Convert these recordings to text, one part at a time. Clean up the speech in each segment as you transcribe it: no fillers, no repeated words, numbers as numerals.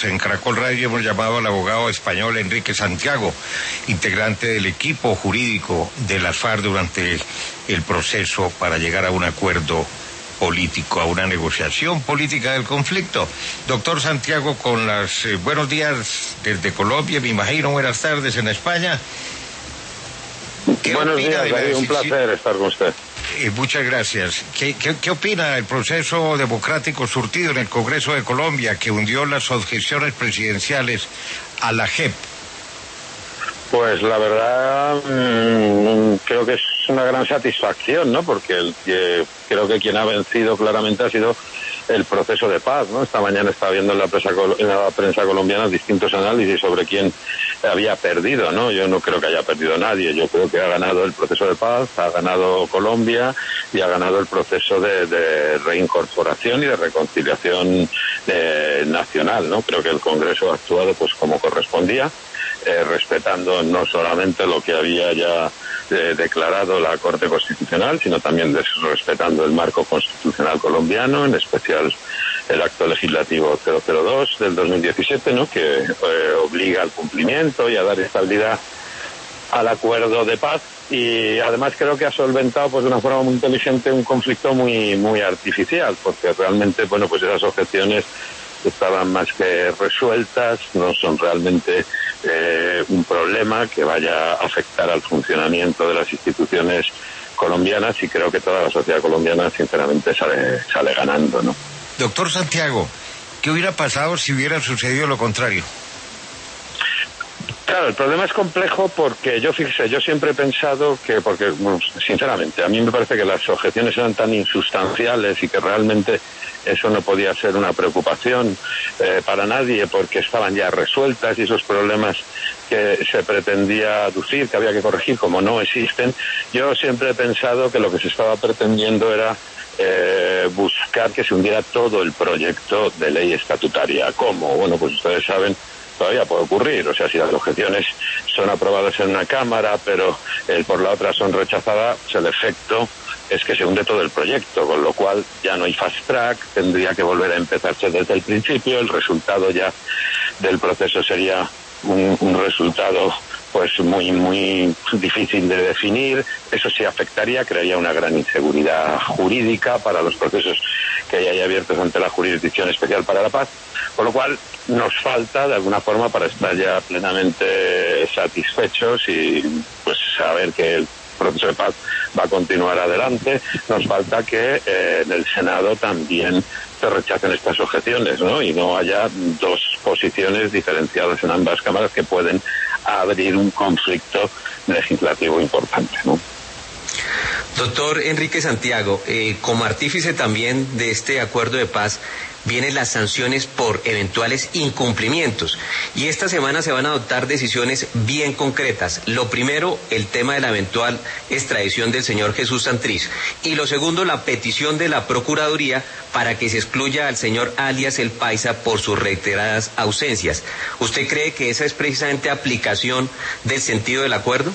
en Caracol Radio hemos llamado al abogado español Enrique Santiago, integrante del equipo jurídico de las FARC durante el proceso para llegar a un acuerdo político, a una negociación política del conflicto. Doctor Santiago, con las buenos días desde Colombia, me imagino, buenas tardes en España. Buenos días, David, un placer estar con usted. Muchas gracias. ¿Qué opina del proceso democrático surtido en el Congreso de Colombia que hundió las objeciones presidenciales a la JEP? Pues la verdad, creo que es una gran satisfacción, ¿no? Porque creo que quien ha vencido claramente ha sido el proceso de paz, ¿no? Esta mañana estaba viendo en la prensa colombiana distintos análisis sobre quién había perdido, ¿no? Yo no creo que haya perdido nadie. Yo creo que ha ganado el proceso de paz, ha ganado Colombia y ha ganado el proceso de reincorporación y de reconciliación nacional, ¿no? Creo que el Congreso ha actuado pues como correspondía, respetando no solamente lo que había ya declarado la Corte Constitucional, sino también respetando el marco constitucional colombiano, en especial el acto legislativo 002 del 2017, ¿no? Que obliga al cumplimiento y a dar estabilidad al acuerdo de paz, y además creo que ha solventado pues de una forma muy inteligente un conflicto muy artificial, porque realmente bueno pues esas objeciones estaban más que resueltas, no son realmente un problema que vaya a afectar al funcionamiento de las instituciones colombianas, y creo que toda la sociedad colombiana sinceramente sale ganando, ¿no? Doctor Santiago, ¿qué hubiera pasado si hubiera sucedido lo contrario? Claro, el problema es complejo porque yo siempre he pensado que, porque bueno, sinceramente, a mí me parece que las objeciones eran tan insustanciales y que realmente eso no podía ser una preocupación para nadie, porque estaban ya resueltas y esos problemas que se pretendía aducir, que había que corregir, como no existen. Yo siempre he pensado que lo que se estaba pretendiendo era buscar que se hundiera todo el proyecto de ley estatutaria. ¿Cómo? Bueno, pues ustedes saben, todavía puede ocurrir, o sea, si las objeciones son aprobadas en una Cámara, pero por la otra son rechazadas, el efecto es que se hunde todo el proyecto, con lo cual ya no hay fast track, tendría que volver a empezarse desde el principio, el resultado ya del proceso sería un resultado pues muy difícil de definir. Eso sí afectaría, crearía una gran inseguridad jurídica para los procesos que hay abiertos ante la Jurisdicción Especial para la Paz, con lo cual nos falta de alguna forma, para estar ya plenamente satisfechos y pues saber que el proceso de paz va a continuar adelante, nos falta que en el Senado también se rechacen estas objeciones, ¿no? Y no haya dos posiciones diferenciadas en ambas cámaras que pueden abrir un conflicto legislativo importante, ¿no? Doctor Enrique Santiago, como artífice también de este acuerdo de paz, vienen las sanciones por eventuales incumplimientos, y esta semana se van a adoptar decisiones bien concretas. Lo primero, el tema de la eventual extradición del señor Jesús Santrich, y lo segundo, la petición de la Procuraduría para que se excluya al señor alias El Paisa por sus reiteradas ausencias. ¿Usted cree que esa es precisamente aplicación del sentido del acuerdo?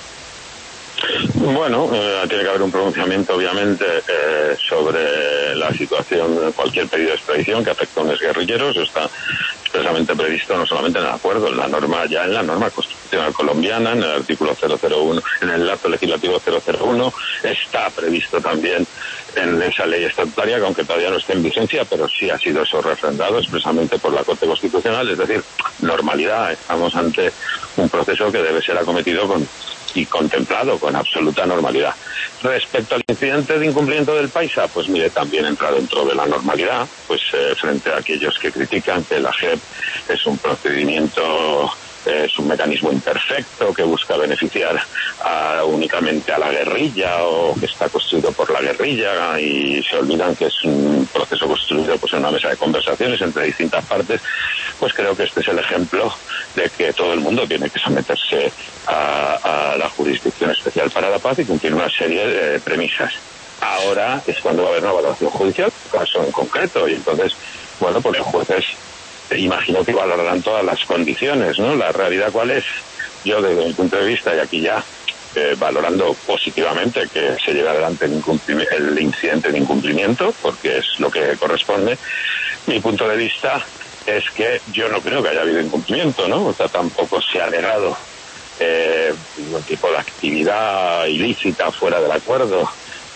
Bueno, tiene que haber un pronunciamiento, obviamente, sobre la situación, cualquier pedido de extradición que afecte a unos guerrilleros. Está expresamente previsto no solamente en el acuerdo, en la norma constitucional colombiana, en el artículo 001, en el acto legislativo 001, está previsto también en esa ley estatutaria, que aunque todavía no esté en vigencia, pero sí ha sido eso refrendado expresamente por la Corte Constitucional. Es decir, normalidad. Estamos ante un proceso que debe ser acometido y contemplado con absoluta normalidad. Respecto al incidente de incumplimiento del Paisa, pues mire, también entra dentro de la normalidad, pues frente a aquellos que critican que la JEP es un procedimiento, es un mecanismo imperfecto que busca beneficiar únicamente a la guerrilla, o que está construido por la guerrilla, y se olvidan que es un proceso construido pues en una mesa de conversaciones entre distintas partes. Pues creo que este es el ejemplo de que todo el mundo tiene que someterse a la Jurisdicción Especial para la Paz y cumplir una serie de premisas. Ahora es cuando va a haber una evaluación judicial, caso en concreto, y entonces, bueno, pues los jueces imagino que valorarán todas las condiciones, ¿no? La realidad, ¿cuál es? Yo, desde mi punto de vista, y aquí ya valorando positivamente que se lleve adelante el incidente de incumplimiento, porque es lo que corresponde, mi punto de vista es que yo no creo que haya habido incumplimiento, ¿no? O sea, tampoco se ha negado ningún tipo de actividad ilícita fuera del acuerdo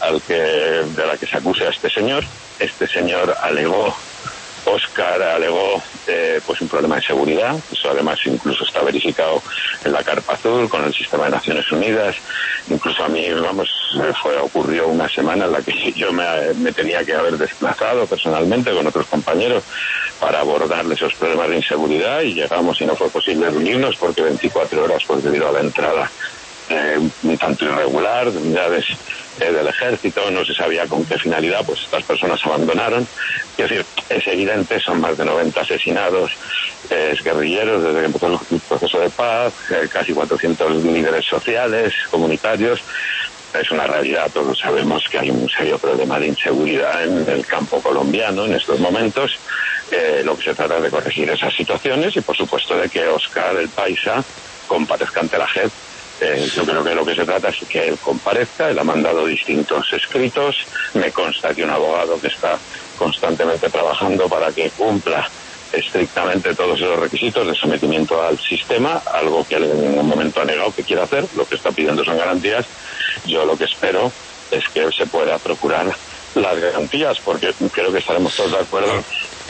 de la que se acuse a este señor. Este señor Óscar alegó pues un problema de seguridad. Eso además incluso está verificado en la Carpa Azul con el sistema de Naciones Unidas. Incluso a mí, ocurrió una semana en la que yo me tenía que haber desplazado personalmente con otros compañeros para abordarle esos problemas de inseguridad, y llegamos y no fue posible reunirnos porque 24 horas, pues debido a la entrada un tanto irregular de unidades del ejército, no se sabía con qué finalidad, pues estas personas abandonaron. Es decir, es evidente, son más de 90 asesinados guerrilleros desde que empezó el proceso de paz, casi 400 líderes sociales, comunitarios. Es una realidad, todos sabemos que hay un serio problema de inseguridad en el campo colombiano en estos momentos. Lo que se trata es de corregir esas situaciones y, por supuesto, de que Óscar el Paisa comparezca ante la JEP. Yo creo que lo que se trata es que él comparezca. Él ha mandado distintos escritos. Me consta que un abogado que está constantemente trabajando para que cumpla estrictamente todos esos requisitos de sometimiento al sistema, algo que él en ningún momento ha negado que quiere hacer. Lo que está pidiendo son garantías. Yo lo que espero es que él se pueda procurar las garantías, porque creo que estaremos todos de acuerdo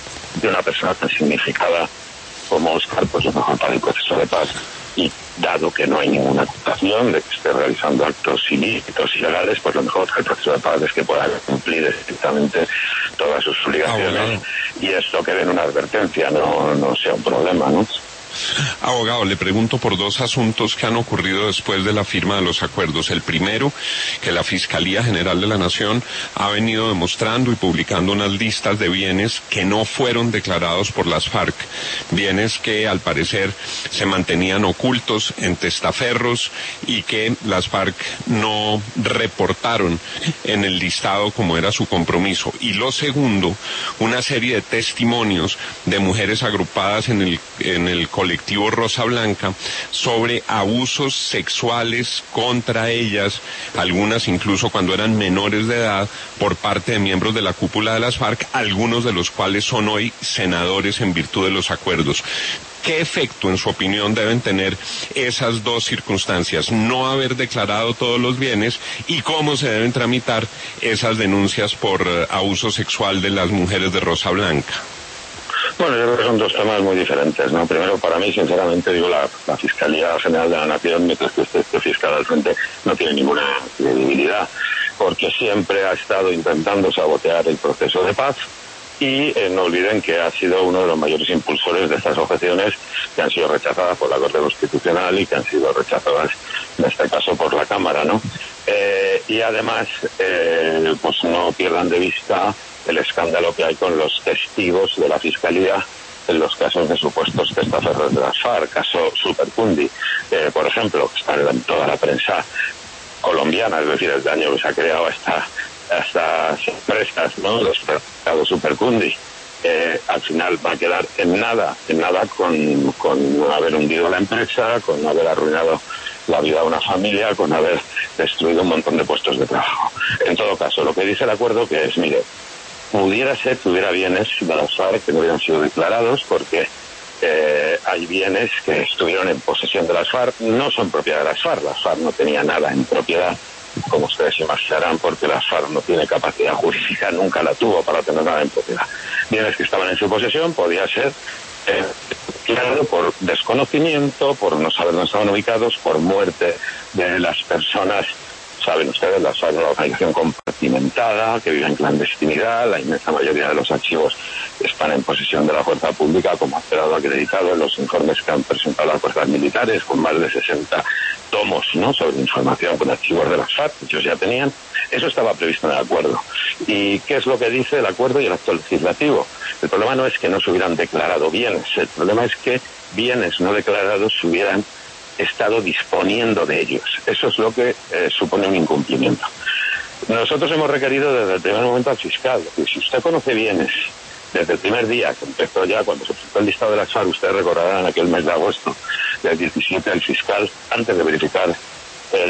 de una persona tan significada como Óscar, pues lo mejor para el proceso de paz. Y dado que no hay ninguna acusación de que esté realizando actos ilícitos, ilegales, pues lo mejor para el proceso de paz es que pueda cumplir estrictamente todas sus obligaciones y esto quede en una advertencia, no sea un problema, ¿no? Abogado, le pregunto por dos asuntos que han ocurrido después de la firma de los acuerdos. El primero, que la Fiscalía General de la Nación ha venido demostrando y publicando unas listas de bienes que no fueron declarados por las FARC, bienes que al parecer se mantenían ocultos en testaferros y que las FARC no reportaron en el listado como era su compromiso. Y lo segundo, una serie de testimonios de mujeres agrupadas en el colectivo Rosa Blanca sobre abusos sexuales contra ellas, algunas incluso cuando eran menores de edad, por parte de miembros de la cúpula de las FARC, algunos de los cuales son hoy senadores en virtud de los acuerdos. ¿Qué efecto, en su opinión, deben tener esas dos circunstancias? No haber declarado todos los bienes y cómo se deben tramitar esas denuncias por abuso sexual de las mujeres de Rosa Blanca. Bueno, yo creo que son dos temas muy diferentes, ¿no? Primero, para mí, sinceramente, digo, la Fiscalía General de la Nación, mientras que este fiscal al frente, no tiene ninguna credibilidad, porque siempre ha estado intentando sabotear el proceso de paz. Y no olviden que ha sido uno de los mayores impulsores de estas objeciones que han sido rechazadas por la Corte Constitucional y que han sido rechazadas, en este caso, por la Cámara, ¿no? Y además, pues no pierdan de vista el escándalo que hay con los testigos de la Fiscalía en los casos de supuestos testaferros de las FARC, caso Supercundi, por ejemplo, que están en toda la prensa colombiana, es decir, el daño que se ha creado a estas empresas, ¿no? Los mercados Supercundi, al final va a quedar en nada con haber hundido la empresa, con haber arruinado la vida de una familia, con haber destruido un montón de puestos de trabajo. En todo caso, lo que dice el acuerdo que es, mire, pudiera ser que hubiera bienes de las FARC que no hubieran sido declarados porque hay bienes que estuvieron en posesión de las FARC, no son propiedad de las FARC no tenía nada en propiedad, como ustedes imaginarán, porque las FARC no tiene capacidad jurídica, nunca la tuvo para tener nada en propiedad. Bienes que estaban en su posesión podía ser claro, por desconocimiento, por no saber dónde estaban ubicados, por muerte de las personas. Saben ustedes, la FARC es una organización compartimentada que vive en clandestinidad. La inmensa mayoría de los archivos están en posesión de la fuerza pública, como ha quedado acreditado en los informes que han presentado las fuerzas militares, con más de 60 tomos, ¿no?, sobre información con archivos de las FARC, ellos ya tenían. Eso estaba previsto en el acuerdo. ¿Y qué es lo que dice el acuerdo y el acto legislativo? El problema no es que no se hubieran declarado bienes, el problema es que bienes no declarados se hubieran estado disponiendo de ellos. Eso es lo que supone un incumplimiento. Nosotros hemos requerido desde el primer momento al fiscal, que si usted conoce bienes desde el primer día que empezó ya, cuando se presentó el listado de las FARC, ustedes recordarán aquel mes de agosto del 17, el fiscal, antes de verificar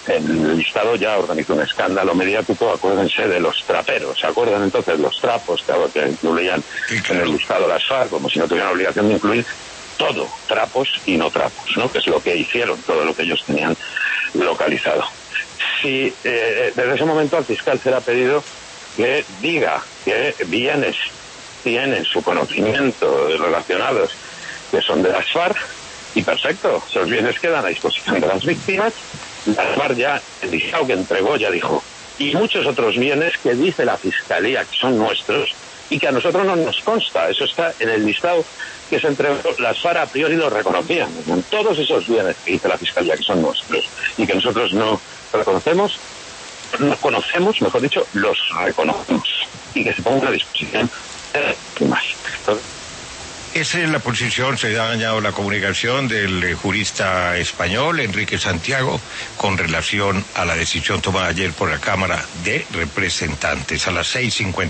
el Estado ya organizó un escándalo mediático. Acuérdense de los traperos, ¿se acuerdan entonces los trapos que incluían en el listado las FARC, como si no tuvieran obligación de incluir todo, trapos y no trapos, ¿no? Que es lo que hicieron, todo lo que ellos tenían localizado. Si desde ese momento al fiscal se le ha pedido que diga qué bienes tienen su conocimiento relacionados que son de las FARC, y perfecto, esos bienes quedan a disposición de las víctimas. Las FARC ya, el listado que entregó ya dijo, y muchos otros bienes que dice la Fiscalía que son nuestros y que a nosotros no nos consta, eso está en el listado que se entregó. Las FARC a priori lo reconocían, todos esos bienes que dice la Fiscalía que son nuestros y que nosotros no reconocemos, no conocemos, mejor dicho, los reconocemos y que se ponga a disposición de las víctimas. Esa es la posición, se ha dañado la comunicación del jurista español Enrique Santiago con relación a la decisión tomada ayer por la Cámara de Representantes a las 6:50.